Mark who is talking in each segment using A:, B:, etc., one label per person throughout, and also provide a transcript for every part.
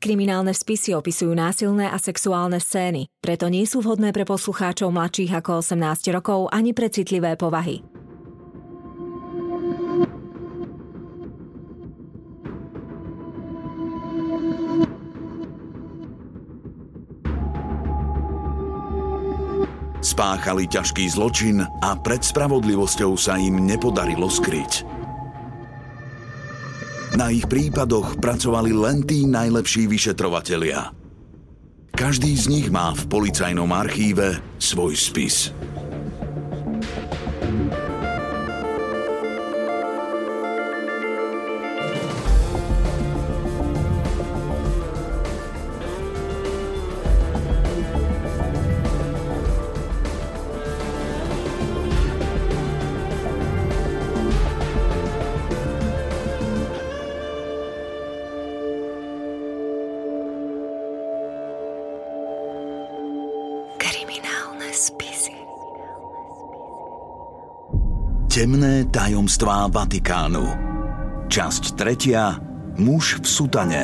A: Kriminálne spisy opisujú násilné a sexuálne scény, preto nie sú vhodné pre poslucháčov mladších ako 18 rokov ani pre citlivé povahy.
B: Spáchali ťažký zločin a pred spravodlivosťou sa im nepodarilo skryť. Na ich prípadoch pracovali len tí najlepší vyšetrovatelia. Každý z nich má v policajnom archíve svoj spis. Temné tajomstvá Vatikánu. Časť 3. Muž v sutane.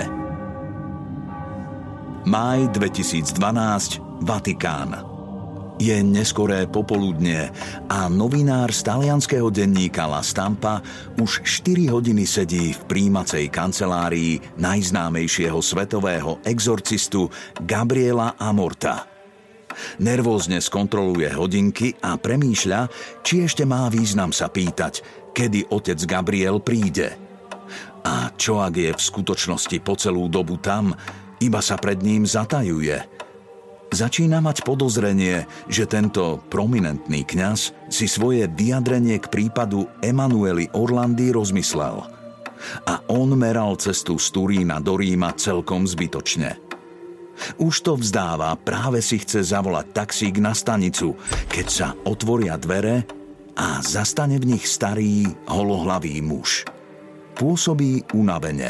B: Máj 2012. Vatikán. Je neskoré popoludnie a novinár z talianskeho denníka La Stampa už 4 hodiny sedí v prijímacej kancelárii najznámejšieho svetového exorcistu Gabriela Amorta. Nervózne skontroluje hodinky a premýšľa, či ešte má význam sa pýtať, kedy otec Gabriel príde. A čo ak je v skutočnosti po celú dobu tam, iba sa pred ním zatajuje. Začína mať podozrenie, že tento prominentný kňaz si svoje vyjadrenie k prípadu Emanuely Orlandy rozmyslel. A on meral cestu z Turína do Ríma celkom zbytočne. Už to vzdáva, práve si chce zavolať taxík na stanicu, keď sa otvoria dvere a zastane v nich starý, holohlavý muž. Pôsobí unavene.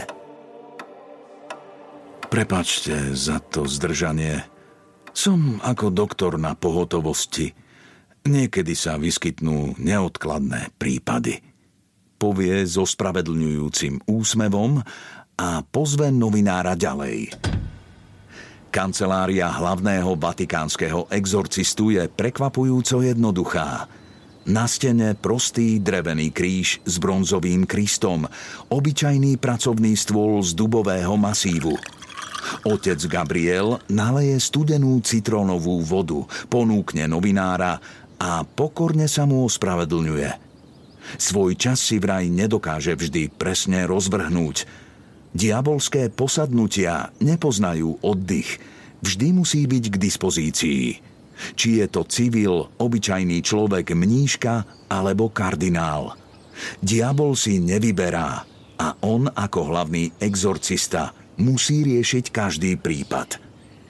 B: Prepáčte za to zdržanie. Som ako doktor na pohotovosti. Niekedy sa vyskytnú neodkladné prípady. Povie so spravedlňujúcim úsmevom a pozve novinára ďalej. Kancelária hlavného vatikánskeho exorcistu je prekvapujúco jednoduchá. Na stene prostý drevený kríž s bronzovým Kristom, obyčajný pracovný stôl z dubového masívu. Otec Gabriel naleje studenú citrónovú vodu, ponúkne novinára a pokorne sa mu ospravedlňuje. Svoj čas si vraj nedokáže vždy presne rozvrhnúť. Diabolské posadnutia nepoznajú oddych. Vždy musí byť k dispozícii. Či je to civil, obyčajný človek, mníška alebo kardinál. Diabol si nevyberá a on ako hlavný exorcista musí riešiť každý prípad.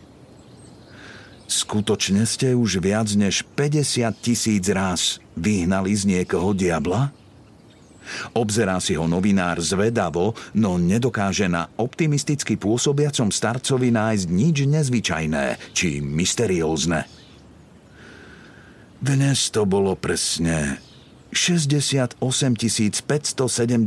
B: Skutočne ste už viac než 50 000 ráz vyhnali z niekoho diabla? Obzerá si ho novinár zvedavo, no nedokáže na optimisticky pôsobiacom starcovi nájsť nič nezvyčajné či mysteriózne. Dnes to bolo presne 68 574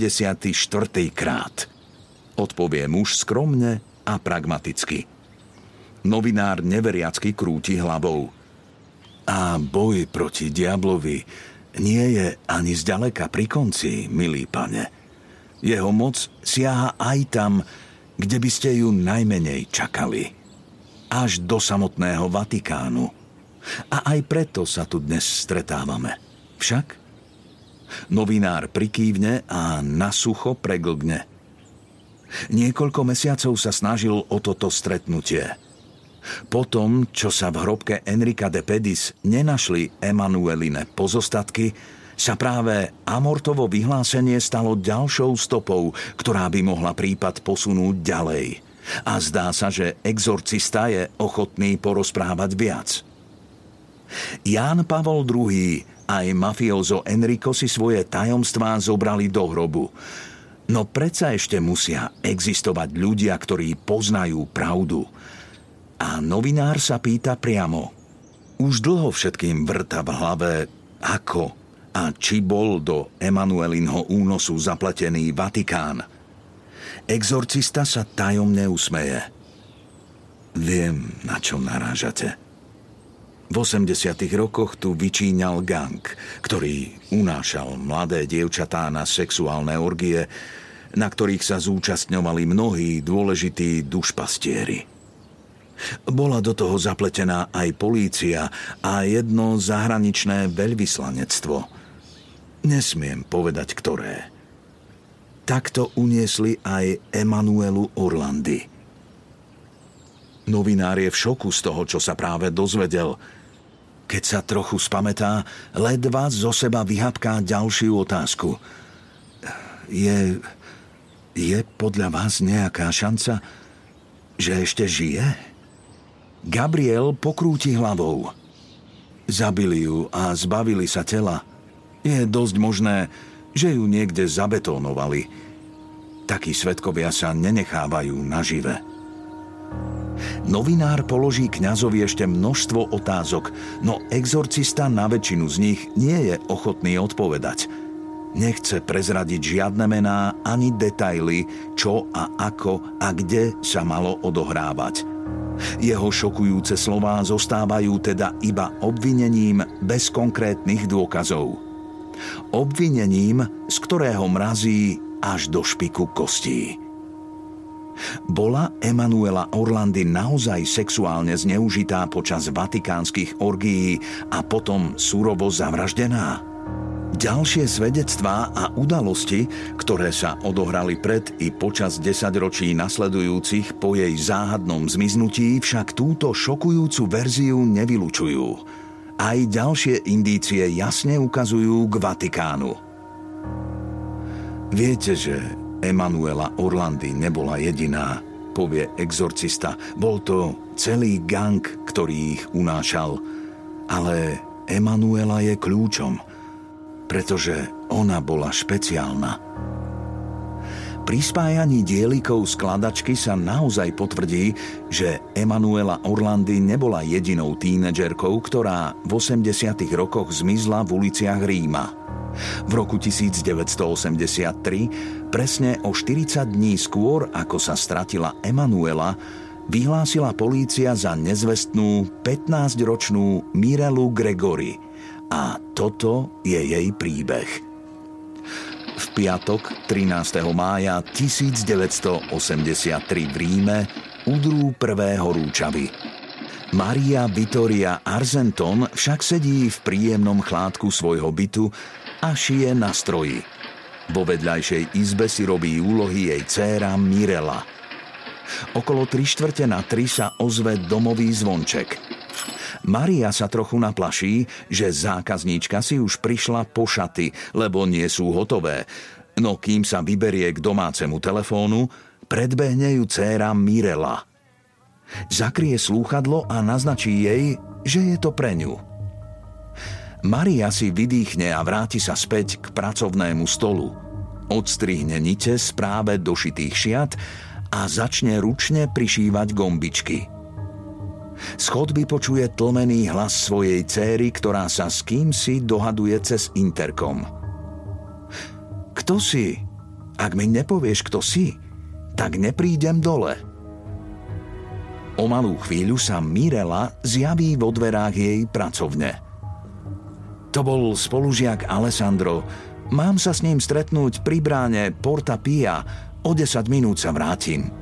B: krát, odpovie muž skromne a pragmaticky. Novinár neveriacky krúti hlavou. A boj proti diablovi nie je ani zďaleka pri konci, milý pane. Jeho moc siaha aj tam, kde by ste ju najmenej čakali. Až do samotného Vatikánu. A aj preto sa tu dnes stretávame. Však? Novinár prikývne a nasucho preglgne. Niekoľko mesiacov sa snažil o toto stretnutie. Potom, čo sa v hrobke Enrica de Pedis nenašli Emanueline pozostatky, sa práve Amortovo vyhlásenie stalo ďalšou stopou, ktorá by mohla prípad posunúť ďalej. A zdá sa, že exorcista je ochotný porozprávať viac. Ján Pavol II aj mafiozo Enrico si svoje tajomstvá zobrali do hrobu. No predsa ešte musia existovať ľudia, ktorí poznajú pravdu. A novinár sa pýta priamo. Už dlho všetkým vrta v hlave, ako a či bol do Emanuelinho únosu zapletený Vatikán. Exorcista sa tajomne usmeje. Viem, na čo narážate. V 80. rokoch tu vyčíňal gang, ktorý unášal mladé dievčatá na sexuálne orgie, na ktorých sa zúčastňovali mnohí dôležití dušpastieri. Bola do toho zapletená aj polícia a jedno zahraničné veľvyslanectvo. Nesmiem povedať, ktoré. Takto uniesli aj Emanuelu Orlandi. Novinár je v šoku z toho, čo sa práve dozvedel. Keď sa trochu spamätá, ledva zo seba vyhapká ďalšiu otázku. Je podľa vás nejaká šanca, že ešte žije? Gabriel pokrúti hlavou. Zabili ju a zbavili sa tela. Je dosť možné, že ju niekde zabetónovali. Takí svedkovia sa nenechávajú nažive. Novinár položí kňazovi ešte množstvo otázok, no exorcista na väčšinu z nich nie je ochotný odpovedať. Nechce prezradiť žiadne mená ani detaily, čo a ako a kde sa malo odohrávať. Jeho šokujúce slová zostávajú teda iba obvinením bez konkrétnych dôkazov. Obvinením, z ktorého mrazí až do špiku kostí. Bola Emanuela Orlandi naozaj sexuálne zneužitá počas vatikánskych orgií a potom surovo zavraždená? Ďalšie svedectvá a udalosti, ktoré sa odohrali pred i počas 10 ročí nasledujúcich po jej záhadnom zmiznutí, však túto šokujúcu verziu nevylučujú. Aj ďalšie indície jasne ukazujú k Vatikánu. Viete, že Emanuela Orlandi nebola jediná, povie exorcista. Bol to celý gang, ktorý ich unášal. Ale Emanuela je kľúčom, pretože ona bola špeciálna. Pri spájaní dielikov skladačky sa naozaj potvrdí, že Emanuela Orlandi nebola jedinou tínedžerkou, ktorá v 80. rokoch zmizla v uliciach Ríma. V roku 1983, presne o 40 dní skôr, ako sa stratila Emanuela, vyhlásila polícia za nezvestnú 15-ročnú Mirelu Gregory. A toto je jej príbeh. V piatok 13. mája 1983 v Ríme udrú prvé horúčavy. Maria Vittoria Arzenton však sedí v príjemnom chládku svojho bytu a šije na stroji. Vo vedľajšej izbe si robí úlohy jej dcéra Mirela. Okolo 3/4 na 3 sa ozve domový zvonček. Maria sa trochu naplaší, že zákazníčka si už prišla po šaty, lebo nie sú hotové. No kým sa vyberie k domácemu telefónu, predbehne ju dcéra Mirela. Zakrie slúchadlo a naznačí jej, že je to pre ňu. Maria si vydýchne a vráti sa späť k pracovnému stolu. Odstrihne nite z práve došitých šiat a začne ručne prišívať gombičky. Z chodby počuje tlmený hlas svojej dcéry, ktorá sa s kýmsi dohaduje cez interkom. Kto si? Ak mi nepovieš, kto si, tak neprídem dole. O malú chvíľu sa Mirela zjaví vo dverách jej pracovne. To bol spolužiak Alessandro. Mám sa s ním stretnúť pri bráne Porta Pia. O 10 minút sa vrátim.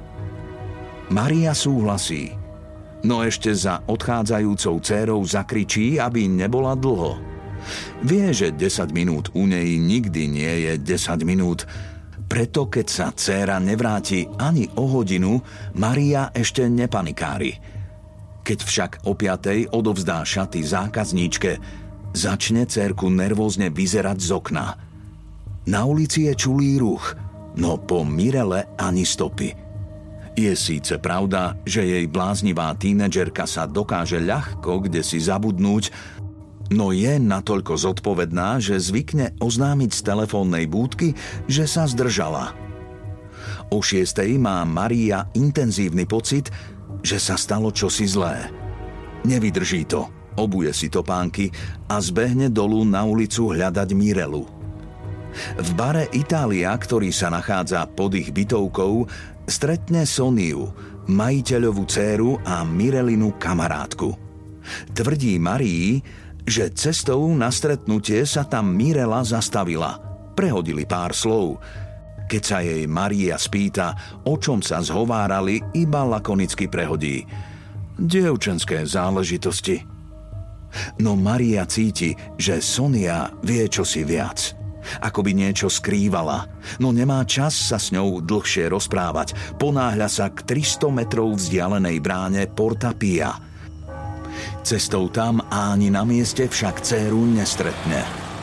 B: Maria súhlasí. No ešte za odchádzajúcou dcérou zakričí, aby nebola dlho. Vie, že 10 minút u nej nikdy nie je 10 minút. Preto, keď sa dcéra nevráti ani o hodinu, Maria ešte nepanikári. Keď však o 5:00 odovzdá šaty zákazníčke, začne dcérku nervózne vyzerať z okna. Na ulici je čulý ruch, no po Mirele ani stopy. Je síce pravda, že jej bláznivá tínedžerka sa dokáže ľahko kdesi zabudnúť, no je natoľko zodpovedná, že zvykne oznámiť z telefónnej búdky, že sa zdržala. O 6:00 má Maria intenzívny pocit, že sa stalo čosi zlé. Nevydrží to, obuje si topánky a zbehne dolu na ulicu hľadať Mirelu. V bare Itália, ktorý sa nachádza pod ich bytovkou, stretne Soniu, majiteľovú dcéru a Mirelinu kamarátku. Tvrdí Marii, že cestou na stretnutie sa tam Mirela zastavila. Prehodili pár slov. Keď sa jej Maria spýta, o čom sa zhovárali, iba lakonicky prehodí: dievčenské záležitosti. No Maria cíti, že Sonia vie čosi viac. Ako by niečo skrývala, no nemá čas sa s ňou dlhšie rozprávať. Ponáhľa sa k 300 metrov vzdialenej bráne Porta Pia. Cestou tam ani na mieste však dcéru nestretne.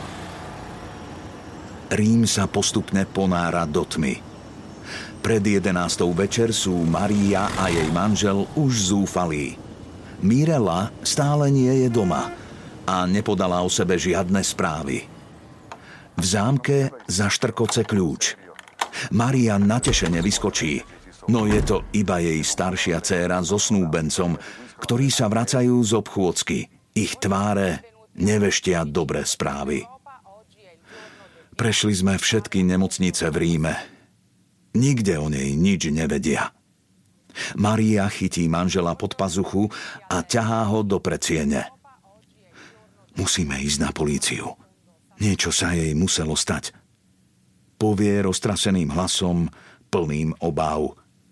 B: Rím sa postupne ponára do tmy. Pred 11. večer sú Maria a jej manžel už zúfalí. Mirela stále nie je doma a nepodala o sebe žiadne správy. V zámke zaštrkoce kľúč. Maria natešene vyskočí, no je to iba jej staršia dcéra so snúbencom, ktorí sa vracajú z obchôdzky. Ich tváre neveštia dobré správy. Prešli sme všetky nemocnice v Ríme. Nikde o nej nič nevedia. Maria chytí manžela pod pazuchu a ťahá ho do predsiene. Musíme ísť na políciu. Niečo sa jej muselo stať. Povie roztraseným hlasom, plným obáv.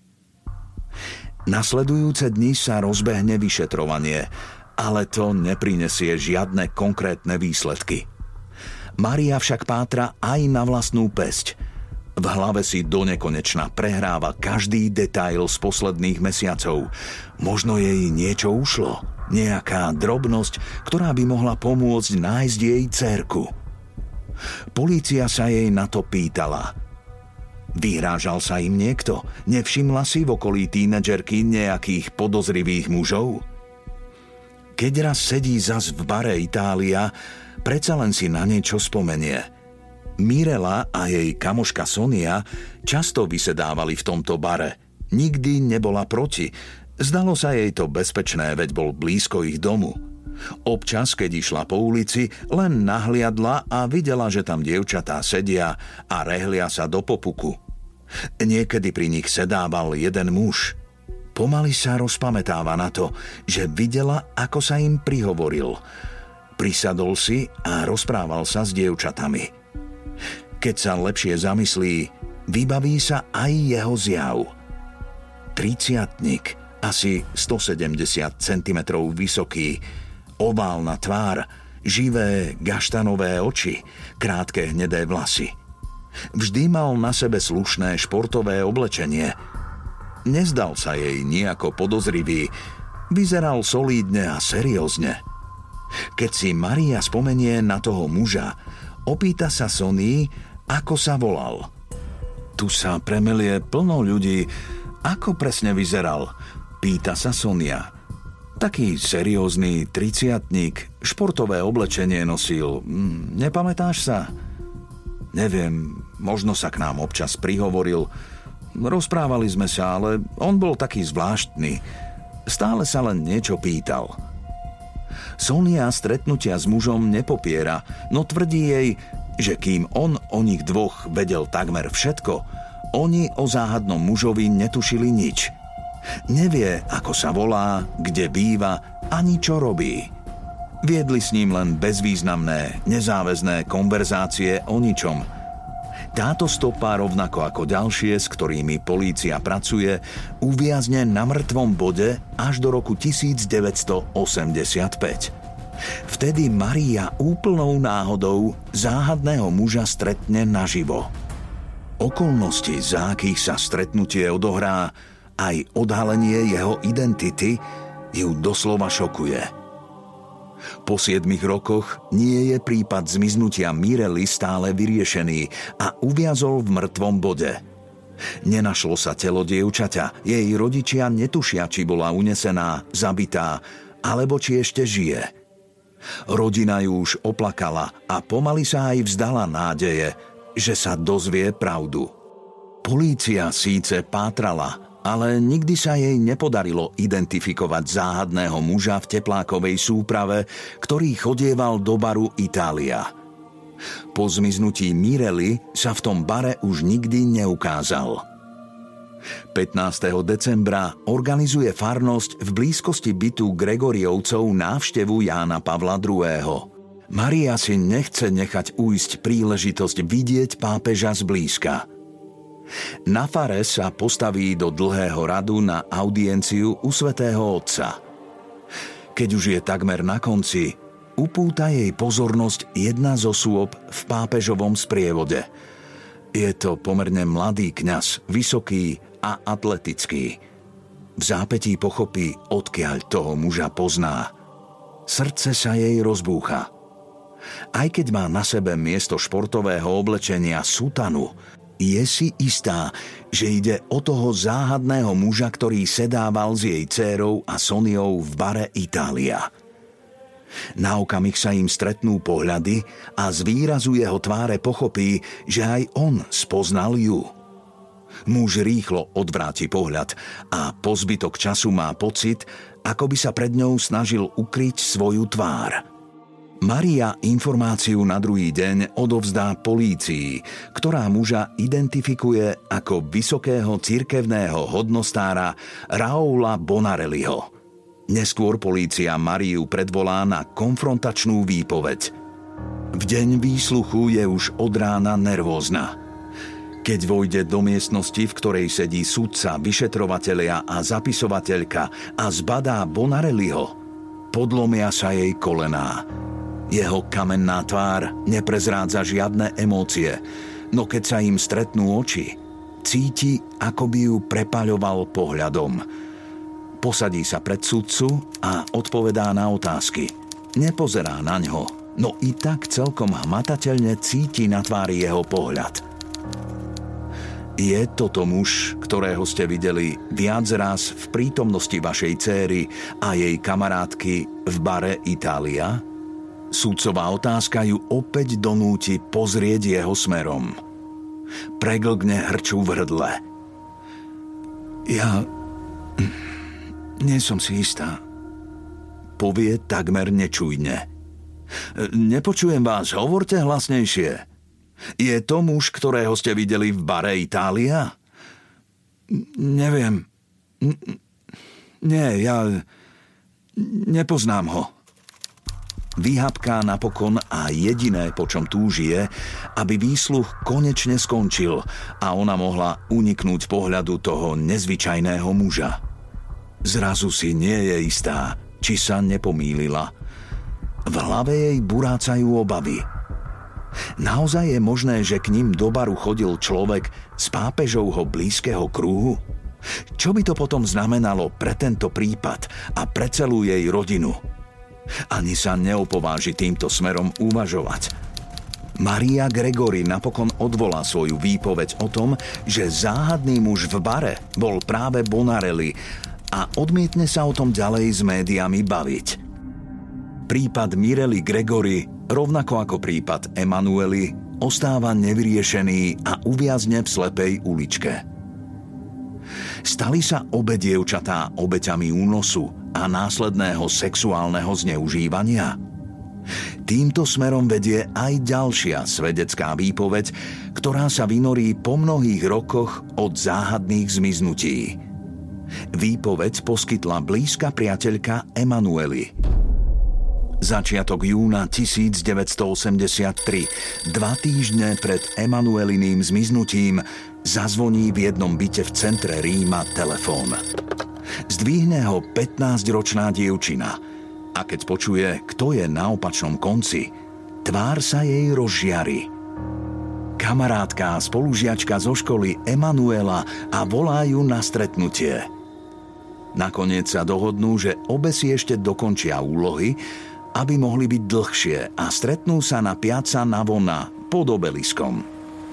B: Nasledujúce dni sa rozbehne vyšetrovanie, ale to neprinesie žiadne konkrétne výsledky. Maria však pátra aj na vlastnú päsť. V hlave si donekonečna prehráva každý detail z posledných mesiacov. Možno jej niečo ušlo, nejaká drobnosť, ktorá by mohla pomôcť nájsť jej dcérku. Polícia sa jej na to pýtala. Vyhrážal sa im niekto? Nevšimla si v okolí tínedžerky nejakých podozrivých mužov? Keď raz sedí zas v bare Itália, predsa len si na niečo spomenie. Mirela a jej kamoška Sonia často vysedávali v tomto bare. Nikdy nebola proti. Zdalo sa jej to bezpečné, veď bol blízko ich domu. Občas, keď išla po ulici, len nahliadla a videla, že tam dievčatá sedia a rehlia sa do popuku. Niekedy pri nich sedával jeden muž. Pomaly sa rozpamätáva na to, že videla, ako sa im prihovoril. Prisadol si a rozprával sa s dievčatami. Keď sa lepšie zamyslí, vybaví sa aj jeho zjav. 30-tnik, asi 170 cm vysoký, oválna tvár, živé gaštanové oči, krátke hnedé vlasy. Vždy mal na sebe slušné športové oblečenie. Nezdal sa jej nejako podozrivý, vyzeral solídne a seriózne. Keď si Maria spomenie na toho muža, opýta sa Sonii, ako sa volal. Tu sa premelie plno ľudí. Ako presne vyzeral? Pýta sa Sonia. Taký seriózny 30-tník, športové oblečenie nosil. Nepamätáš sa? Neviem, možno sa k nám občas prihovoril. Rozprávali sme sa, ale on bol taký zvláštny. Stále sa len niečo pýtal. Sonia stretnutia s mužom nepopiera, no tvrdí jej, že kým on o nich dvoch vedel takmer všetko, oni o záhadnom mužovi netušili nič. Nevie, ako sa volá, kde býva, ani čo robí. Viedli s ním len bezvýznamné, nezáväzné konverzácie o ničom. Táto stopa, rovnako ako ďalšie, s ktorými polícia pracuje, uviazne na mŕtvom bode až do roku 1985. Vtedy Maria úplnou náhodou záhadného muža stretne naživo. Okolnosti, za akých sa stretnutie odohrá, aj odhalenie jeho identity ju doslova šokuje. Po 7 rokoch nie je prípad zmiznutia Mirely stále vyriešený a uviazol v mŕtvom bode. Nenašlo sa telo dievčaťa, jej rodičia netušia, či bola unesená, zabitá, alebo či ešte žije. Rodina ju už oplakala a pomaly sa aj vzdala nádeje, že sa dozvie pravdu. Polícia síce pátrala, ale nikdy sa jej nepodarilo identifikovať záhadného muža v teplákovej súprave, ktorý chodieval do baru Itália. Po zmiznutí Mirely sa v tom bare už nikdy neukázal. 15. decembra organizuje farnosť v blízkosti bytu Gregoriovcov návštevu Jána Pavla II. Mária si nechce nechať ujsť príležitosť vidieť pápeža zblízka. Na fare sa postaví do dlhého radu na audienciu u svätého Otca. Keď už je takmer na konci, upúta jej pozornosť jedna z osôb v pápežovom sprievode. Je to pomerne mladý kňaz, vysoký a atletický. V zápätí pochopí, odkiaľ toho muža pozná. Srdce sa jej rozbúcha. Aj keď má na sebe miesto športového oblečenia sutanu, je si istá, že ide o toho záhadného muža, ktorý sedával s jej dcérou a Soniou v bare Itália. Na okamih sa im stretnú pohľady a z výrazu jeho tváre pochopí, že aj on spoznal ju. Muž rýchlo odvráti pohľad a po zbytok času má pocit, ako by sa pred ňou snažil ukryť svoju tvár. Mária informáciu na druhý deň odovzdá polícii, ktorá muža identifikuje ako vysokého cirkevného hodnostára Raoula Bonarelliho. Neskôr polícia Máriu predvolá na konfrontačnú výpoveď. V deň výsluchu je už od rána nervózna. Keď vojde do miestnosti, v ktorej sedí sudca, vyšetrovatelia a zapisovateľka a zbadá Bonarelliho, podlomia sa jej kolená. Jeho kamenná tvár neprezrádza žiadne emócie, no keď sa im stretnú oči, cíti, ako by ju prepaľoval pohľadom. Posadí sa pred sudcu a odpovedá na otázky. Nepozerá na ňo, no i tak celkom hmatateľne cíti na tvári jeho pohľad. Je toto muž, ktorého ste videli viac raz v prítomnosti vašej céry a jej kamarátky v bare Itália? Sudcová otázka ju opäť donúti pozrieť jeho smerom. Preglgne hrču v hrdle. Ja nie som si istá, povie takmer nečujne. Nepočujem vás, hovorte hlasnejšie. Je to muž, ktorého ste videli v bare Itália? Neviem. Nie, ja nepoznám ho. Vyhapká napokon a jediné, po čom túži, je, aby výsluch konečne skončil a ona mohla uniknúť pohľadu toho nezvyčajného muža. Zrazu si nie je istá, či sa nepomýlila. V hlave jej burácajú obavy. Naozaj je možné, že k ním do baru chodil človek z pápežovho blízkeho kruhu? Čo by to potom znamenalo pre tento prípad a pre celú jej rodinu? Ani sa neopováži týmto smerom uvažovať. Maria Gregory napokon odvolá svoju výpoveď o tom, že záhadný muž v bare bol práve Bonarelli a odmietne sa o tom ďalej s médiami baviť. Prípad Mirely Gregory, rovnako ako prípad Emanuely, ostáva nevyriešený a uviazne v slepej uličke. Stali sa obe dievčatá obeťami únosu a následného sexuálneho zneužívania? Týmto smerom vedie aj ďalšia svedecká výpoveď, ktorá sa vynorí po mnohých rokoch od záhadných zmiznutí. Výpoveď poskytla blízka priateľka Emanuely. Začiatok júna 1983, 2 týždne pred Emanueliným zmiznutím, zazvoní v jednom byte v centre Ríma telefón. Zdvihne ho 15-ročná dievčina a keď počuje, kto je na opačnom konci, tvár sa jej rozžiari. Kamarátka a spolužiačka zo školy Emanuela a volá ju na stretnutie. Nakoniec sa dohodnú, že obe si ešte dokončia úlohy, aby mohli byť dlhšie a stretnú sa na Piazza Navona pod obeliskom.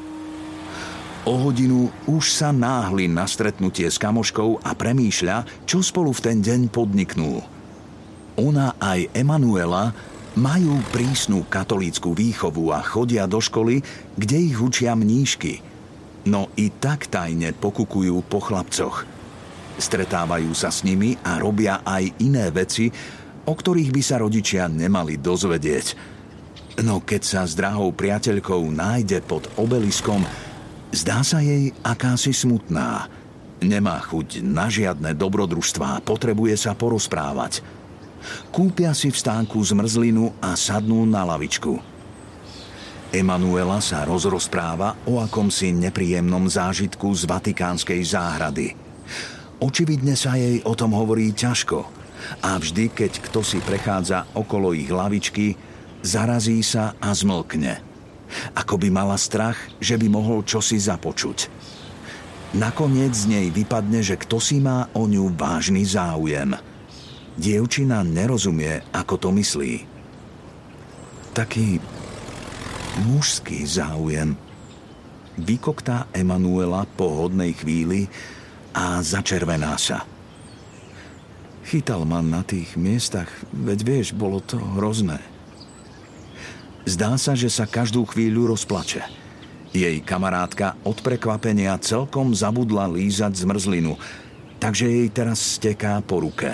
B: O hodinu už sa náhli na stretnutie s kamoškou a premýšľa, čo spolu v ten deň podniknú. Ona aj Emanuela majú prísnu katolícku výchovu a chodia do školy, kde ich učia mníšky. No i tak tajne pokukujú po chlapcoch. Stretávajú sa s nimi a robia aj iné veci, o ktorých by sa rodičia nemali dozvedieť. No keď sa s drahou priateľkou nájde pod obeliskom, zdá sa jej akási smutná. Nemá chuť na žiadne dobrodružstvá, potrebuje sa porozprávať. Kúpia si v stánku zmrzlinu a sadnú na lavičku. Emanuela sa rozpráva o akomsi nepríjemnom zážitku z vatikánskej záhrady. Očividne sa jej o tom hovorí ťažko a vždy, keď kto si prechádza okolo ich lavičky, zarazí sa a zmlkne. Ako by mala strach, že by mohol čosi započuť. Nakoniec z nej vypadne, že kto si má o ňu vážny záujem. Dievčina nerozumie, ako to myslí. Taký mužský záujem. Vykoktá Emanuela po hodnej chvíli a začervená sa. Chytal ma na tých miestach, veď vieš, bolo to hrozné. Zdá sa, že sa každú chvíľu rozplače. Jej kamarátka od prekvapenia celkom zabudla lízať zmrzlinu, takže jej teraz steká po ruke.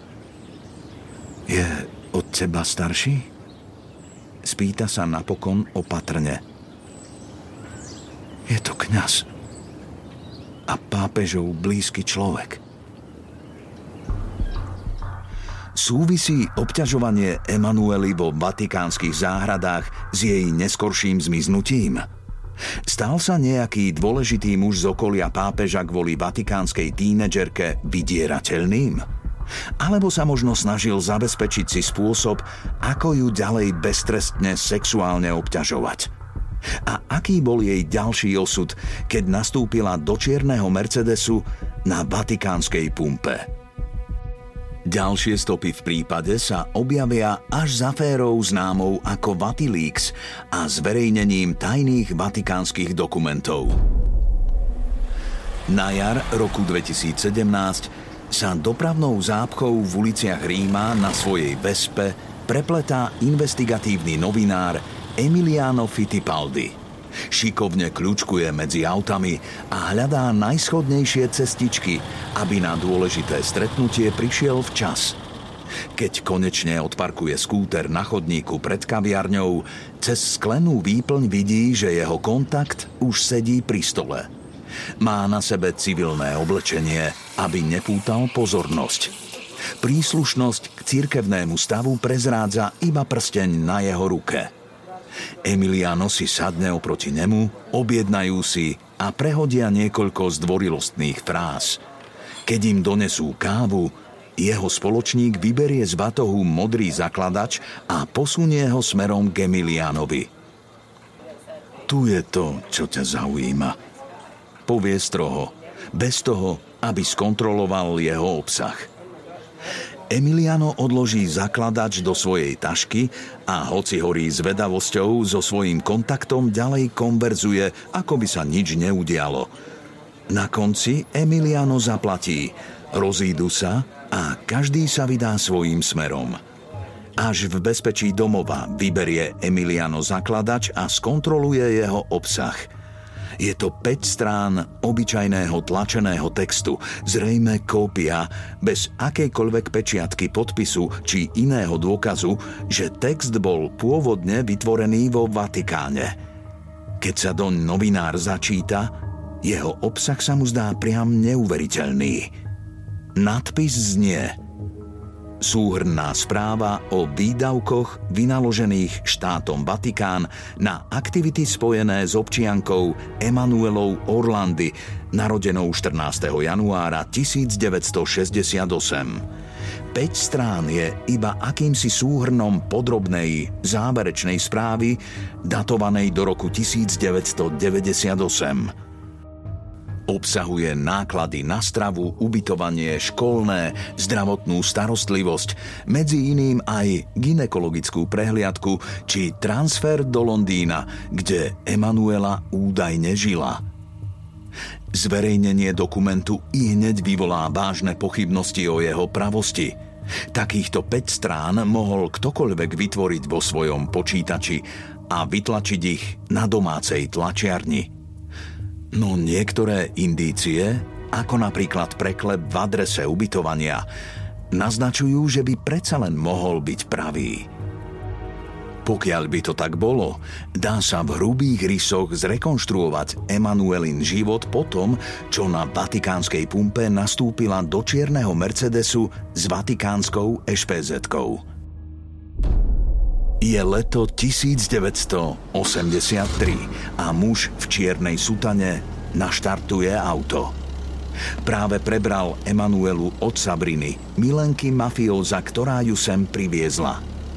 B: Je od teba starší? Spýta sa napokon opatrne. Je to kňaz a pápežov blízky človek. Súvisí obťažovanie Emanuely vo vatikánskych záhradách s jej neskorším zmiznutím? Stal sa nejaký dôležitý muž z okolia pápeža kvôli vatikánskej tínedžerke vydierateľným? Alebo sa možno snažil zabezpečiť si spôsob, ako ju ďalej beztrestne sexuálne obťažovať? A aký bol jej ďalší osud, keď nastúpila do čierneho Mercedesu na vatikánskej pumpe? Ďalšie stopy v prípade sa objavia až s aférou známou ako Vatilíks a zverejnením tajných vatikánskych dokumentov. Na jar roku 2017 sa dopravnou zápchou v uliciach Ríma na svojej Vespe prepletá investigatívny novinár Emiliano Fittipaldi. Šikovne kľúčkuje medzi autami a hľadá najschodnejšie cestičky, aby na dôležité stretnutie prišiel včas. Keď konečne odparkuje skúter na chodníku pred kaviarňou, cez sklenú výplň vidí, že jeho kontakt už sedí pri stole. Má na sebe civilné oblečenie, aby nepútal pozornosť. Príslušnosť k cirkevnému stavu prezrádza iba prsteň na jeho ruke. Emiliano si sadne oproti nemu, objednajú si a prehodia niekoľko zdvorilostných fráz. Keď im donesú kávu, jeho spoločník vyberie z batohu modrý zakladač a posunie ho smerom k Emilianovi. Tu je to, čo ťa zaujíma, povie stroho, bez toho, aby skontroloval jeho obsah. Emiliano odloží zakladač do svojej tašky a hoci horí zvedavosťou, so svojím kontaktom ďalej konverzuje, ako by sa nič neudialo. Na konci Emiliano zaplatí, rozídu sa a každý sa vydá svojím smerom. Až v bezpečí domova vyberie Emiliano zakladač a skontroluje jeho obsah. Je to 5 strán obyčajného tlačeného textu, zrejme kópia, bez akejkoľvek pečiatky, podpisu či iného dôkazu, že text bol pôvodne vytvorený vo Vatikáne. Keď sa doň novinár začíta, jeho obsah sa mu zdá priam neuveriteľný. Nadpis znie: Súhrnná správa o výdavkoch vynaložených štátom Vatikán na aktivity spojené s občiankou Emanuelou Orlandi, narodenou 14. januára 1968. 5 strán je iba akýmsi súhrnom podrobnej záverečnej správy datovanej do roku 1998. Obsahuje náklady na stravu, ubytovanie, školné, zdravotnú starostlivosť, medzi iným aj gynekologickú prehliadku či transfer do Londýna, kde Emanuela údajne žila. Zverejnenie dokumentu ihneď vyvolá vážne pochybnosti o jeho pravosti. Takýchto 5 strán mohol ktokoľvek vytvoriť vo svojom počítači a vytlačiť ich na domácej tlačiarni. No niektoré indície, ako napríklad preklep v adrese ubytovania, naznačujú, že by predsa len mohol byť pravý. Pokiaľ by to tak bolo, dá sa v hrubých rysoch zrekonštruovať Emanuelin život po tom, čo na vatikánskej pumpe nastúpila do čierneho Mercedesu s vatikánskou ešpézetkou. Je leto 1983 a muž v čiernej sutane naštartuje auto. Práve prebral Emanuelu od Sabriny, milenky mafióza, ktorá ju sem priviezla.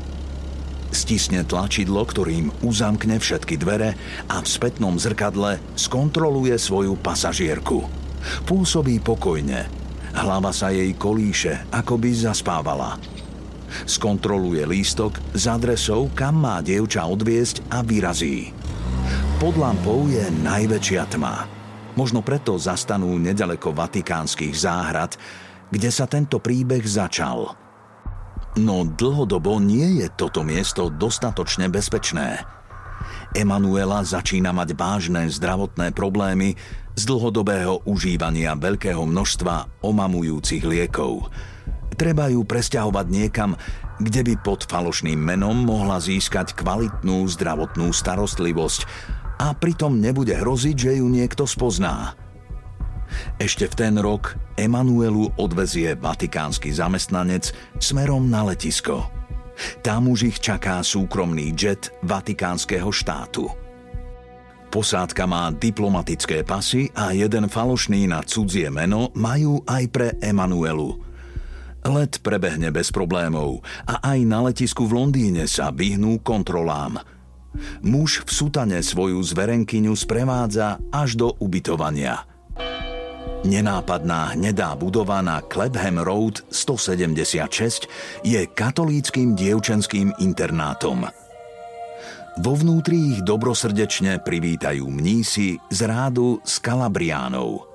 B: Stisne tlačidlo, ktorým uzamkne všetky dvere a v spätnom zrkadle skontroluje svoju pasažierku. Pôsobí pokojne. Hlava sa jej kolíše, ako by zaspávala. Skontroluje lístok s adresou, kam má dievča odviesť a vyrazí. Pod lampou je najväčšia tma. Možno preto zastanú nedaleko vatikánskych záhrad, kde sa tento príbeh začal. No dlhodobo nie je toto miesto dostatočne bezpečné. Emanuela začína mať vážne zdravotné problémy z dlhodobého užívania veľkého množstva omamujúcich liekov. Treba ju presťahovať niekam, kde by pod falošným menom mohla získať kvalitnú zdravotnú starostlivosť a pritom nebude hroziť, že ju niekto spozná. Ešte v ten rok Emanuelu odvezie vatikánsky zamestnanec smerom na letisko. Tam už ich čaká súkromný jet vatikánskeho štátu. Posádka má diplomatické pasy a jeden falošný na cudzie meno majú aj pre Emanuelu. Let prebehne bez problémov a aj na letisku v Londýne sa vyhnú kontrolám. Muž v sutane svoju zverenkyňu sprevádza až do ubytovania. Nenápadná hnedá budova na Clapham Road 176 je katolíckym dievčenským internátom. Vo vnútri ich dobrosrdečne privítajú mnísi z rádu Skalabriánov.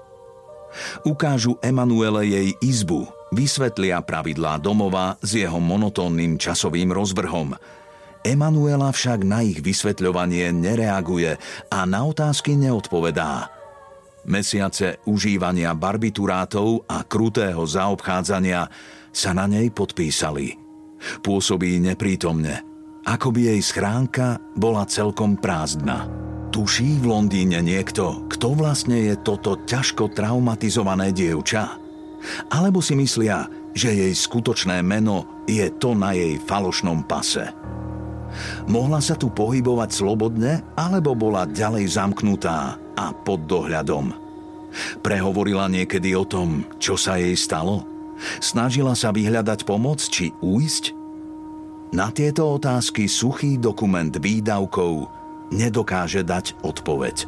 B: Ukážu Emanuele jej izbu, vysvetlia pravidlá domova s jeho monotónnym časovým rozvrhom. Emanuela však na ich vysvetľovanie nereaguje a na otázky neodpovedá. Mesiace užívania barbiturátov a krutého zaobchádzania sa na nej podpísali. Pôsobí neprítomne, ako by jej schránka bola celkom prázdna. Tuší v Londýne niekto, kto vlastne je toto ťažko traumatizované dievča? Alebo si myslia, že jej skutočné meno je to na jej falošnom pase? Mohla sa tu pohybovať slobodne, alebo bola ďalej zamknutá a pod dohľadom? Prehovorila niekedy o tom, čo sa jej stalo? Snažila sa vyhľadať pomoc či újsť? Na tieto otázky suchý dokument výdavkov nedokáže dať odpoveď.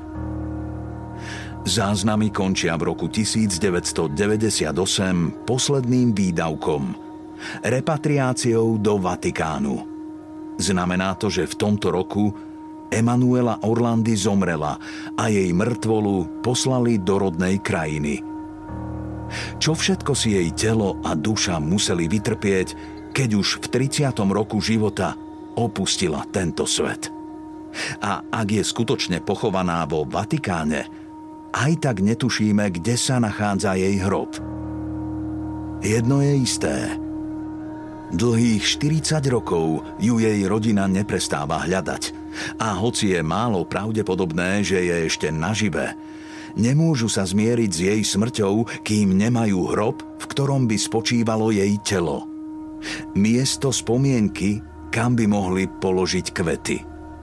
B: Záznamy končia v roku 1998 posledným výdavkom – repatriáciou do Vatikánu. Znamená to, že v tomto roku Emanuela Orlandi zomrela a jej mŕtvolu poslali do rodnej krajiny. Čo všetko si jej telo a duša museli vytrpieť, keď už v 30. roku života opustila tento svet. A ak je skutočne pochovaná vo Vatikáne, aj tak netušíme, kde sa nachádza jej hrob. Jedno je isté. Dlhých 40 rokov ju jej rodina neprestáva hľadať. A hoci je málo pravdepodobné, že je ešte nažive, nemôžu sa zmieriť s jej smrťou, kým nemajú hrob, v ktorom by spočívalo jej telo. Miesto spomienky, kam by mohli položiť kvety.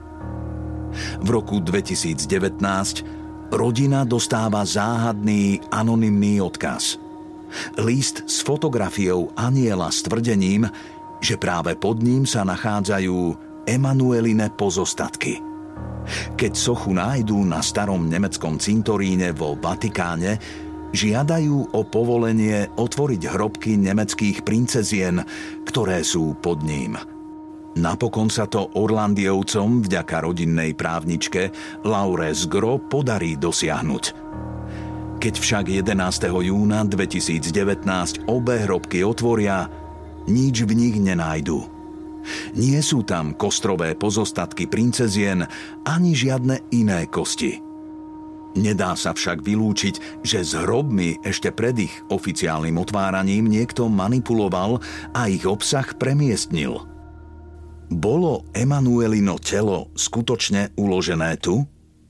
B: V roku 2019 rodina dostáva záhadný anonymný odkaz. List s fotografiou anjela s tvrdením, že práve pod ním sa nachádzajú Emanueline pozostatky. Keď sochu nájdú na starom nemeckom cintoríne vo Vatikáne, žiadajú o povolenie otvoriť hrobky nemeckých princezien, ktoré sú pod ním. Napokon sa to Orlandiovcom vďaka rodinnej právničke Laure Zgro podarí dosiahnuť. Keď však 11. júna 2019 obe hrobky otvoria, nič v nich nenájdu. Nie sú tam kostrové pozostatky princezien ani žiadne iné kosti. Nedá sa však vylúčiť, že s hrobmi ešte pred ich oficiálnym otváraním niekto manipuloval a ich obsah premiestnil. Bolo Emanuelino telo skutočne uložené tu?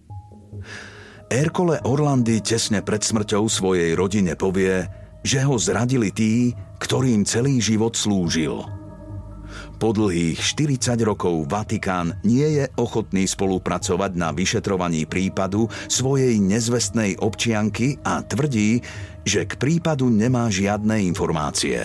B: Ercole Orlandi tesne pred smrťou svojej rodine povie, že ho zradili tí, ktorým celý život slúžil. Po dlhých 40 rokov Vatikán nie je ochotný spolupracovať na vyšetrovaní prípadu svojej nezvestnej občianky a tvrdí, že k prípadu nemá žiadne informácie.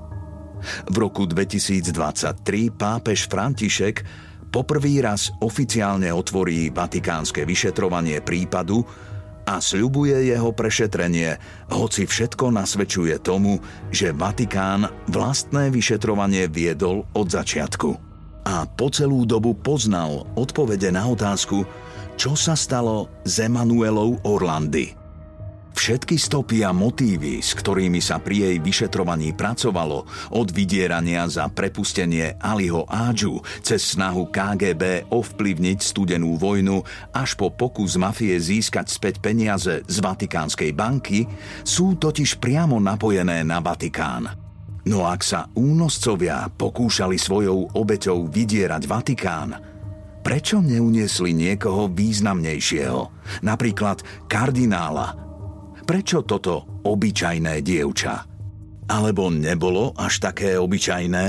B: V roku 2023 pápež František poprvý raz oficiálne otvorí vatikánske vyšetrovanie prípadu a sľubuje jeho prešetrenie, hoci všetko nasvedčuje tomu, že Vatikán vlastné vyšetrovanie viedol od začiatku. A po celú dobu poznal odpovede na otázku, čo sa stalo s Emanuelou Orlandi. Všetky stopy a motívy, s ktorými sa pri jej vyšetrovaní pracovalo, od vydierania za prepustenie Aliho Ádžu cez snahu KGB ovplyvniť studenú vojnu až po pokus mafie získať späť peniaze z Vatikánskej banky, sú totiž priamo napojené na Vatikán. No ak sa únoscovia pokúšali svojou obeťou vydierať Vatikán, prečo neuniesli niekoho významnejšieho, napríklad kardinála? Prečo toto obyčajné dievča? Alebo nebolo až také obyčajné?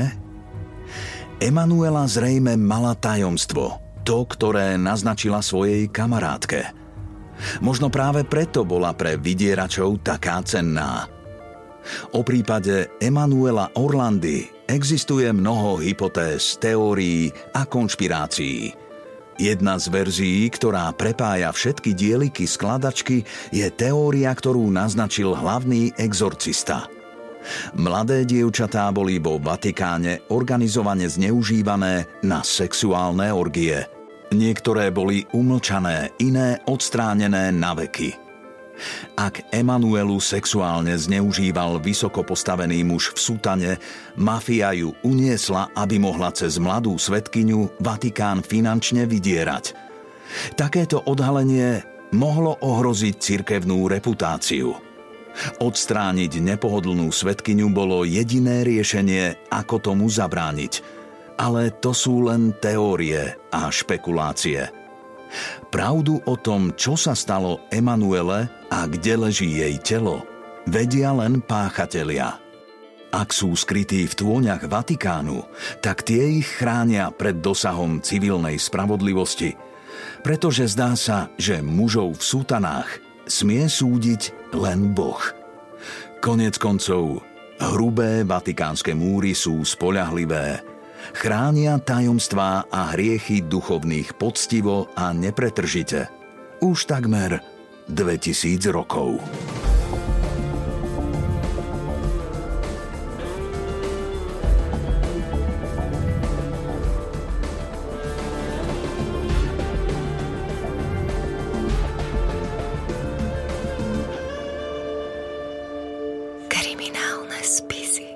B: Emanuela zrejme mala tajomstvo, to, ktoré naznačila svojej kamarátke. Možno práve preto bola pre vydieračov taká cenná. O prípade Emanuela Orlandi existuje mnoho hypotéz, teórií a konšpirácií. Jedna z verzií, ktorá prepája všetky dieliky skladačky, je teória, ktorú naznačil hlavný exorcista. Mladé dievčatá boli vo Vatikáne organizovane zneužívané na sexuálne orgie. Niektoré boli umlčané, iné odstránené na veky. Ak Emanuelu sexuálne zneužíval vysoko postavený muž v sutane, mafia ju uniesla, aby mohla cez mladú svedkyňu Vatikán finančne vydierať. Takéto odhalenie mohlo ohroziť cirkevnú reputáciu. Odstrániť nepohodlnú svedkyňu bolo jediné riešenie, ako tomu zabrániť. Ale to sú len teórie a špekulácie. Pravdu o tom, čo sa stalo Emanuele a kde leží jej telo, vedia len páchatelia. Ak sú skrytí v tôňach Vatikánu, tak tie ich chránia pred dosahom civilnej spravodlivosti, pretože zdá sa, že mužov v sutanách smie súdiť len Boh. Koniec koncov, hrubé vatikánske múry sú spoľahlivé, chránia tajomstvá a hriechy duchovných poctivo a nepretržite. Už takmer 2000 rokov.
A: Kriminálne spisy.